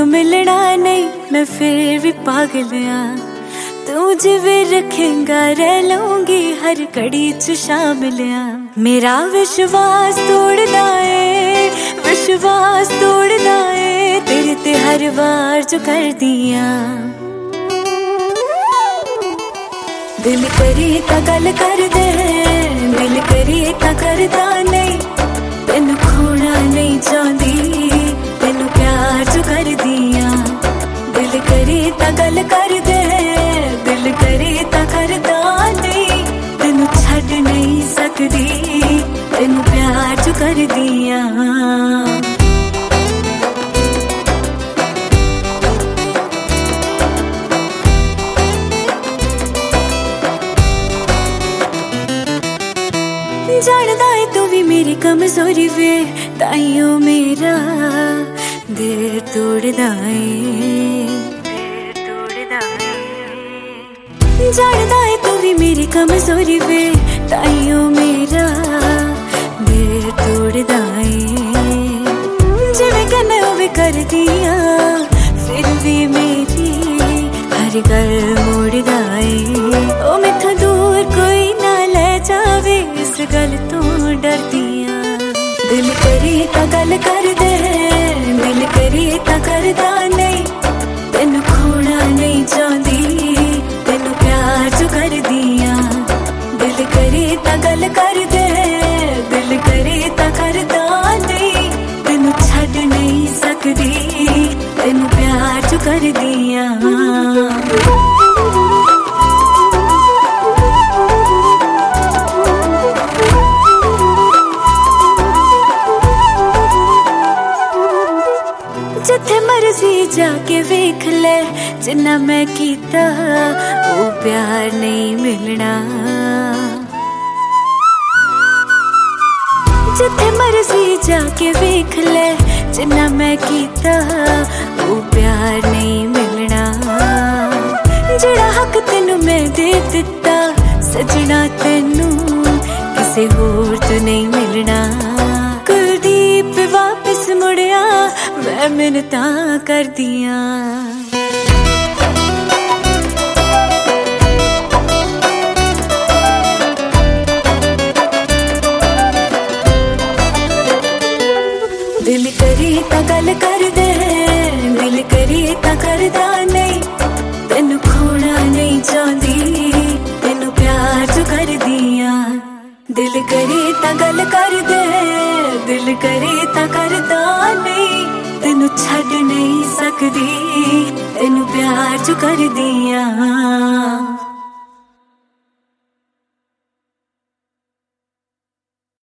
मिलना नहीं, मैं फिर भी पागल आ। तू जिवे रखेगा रह लूंगी हर घड़ी च शामिल आ। मेरा विश्वास तोड़दा है, विश्वास तोड़दा है, तेरे ते हर बार जो कर दिया। दिल करी ता गल कर दे, दिल करी ता करदा नहीं, तेनू खोना नहीं चाहती, तेनू प्यार जो कर दिया। दिल करी ता गल कर दे, दिल करी ता करदा नहीं, तेनू छड़ नहीं सकदी, तेनू प्यार जो कर दिया। जानदा है तू भी मेरी कमजोरी वे, ताइयों मेरा दिल तोड़दा है। जानदा है तू भी मेरी कमजोरी वे, ताइयों मेरा दिल तोड़दा है। जिवें कहना उवें कर दिया, फिर भी मेरी हर गल मोड़दा है। ओ मैथों दूर कोई ना ले जावे, इस गल तो डरदिया। दिल करी ता गल कर दे, दिल करी ता करदा नहीं, तेनू खोना नहीं चाहती, तेनू प्यार जो कर दिया। दिल करी ता गल कर दे, दिल करी ता करदा नहीं, तेनू छड़ नहीं सकदी, तेनू प्यार जो कर दिया। जिथे मर्जी जाके वेख ले, जिन्ना मैं कीता वो प्यार नहीं मिलना। जिथे मर्जी जाके वेख ले, जिन्ना मैं कीता वो प्यार नहीं मिलना। जेड़ा हक तेनू मैं दे दिता सजना, तेनू किसे होर तो नहीं मिलना। कुलदीप वापस मुड़िया, मैं मिन्नतां कर दिया। दिल करी ता गल कर दे, दिल करी ता करदा नहीं, तेनू खोना नहीं चाहती, तेनू प्यार जो कर दिया। दिल करी ता गल कर दे, दिल करी ता करदा नहीं, तेनू छड़ नहीं सकदी, तेनू प्यार जो कर दिया।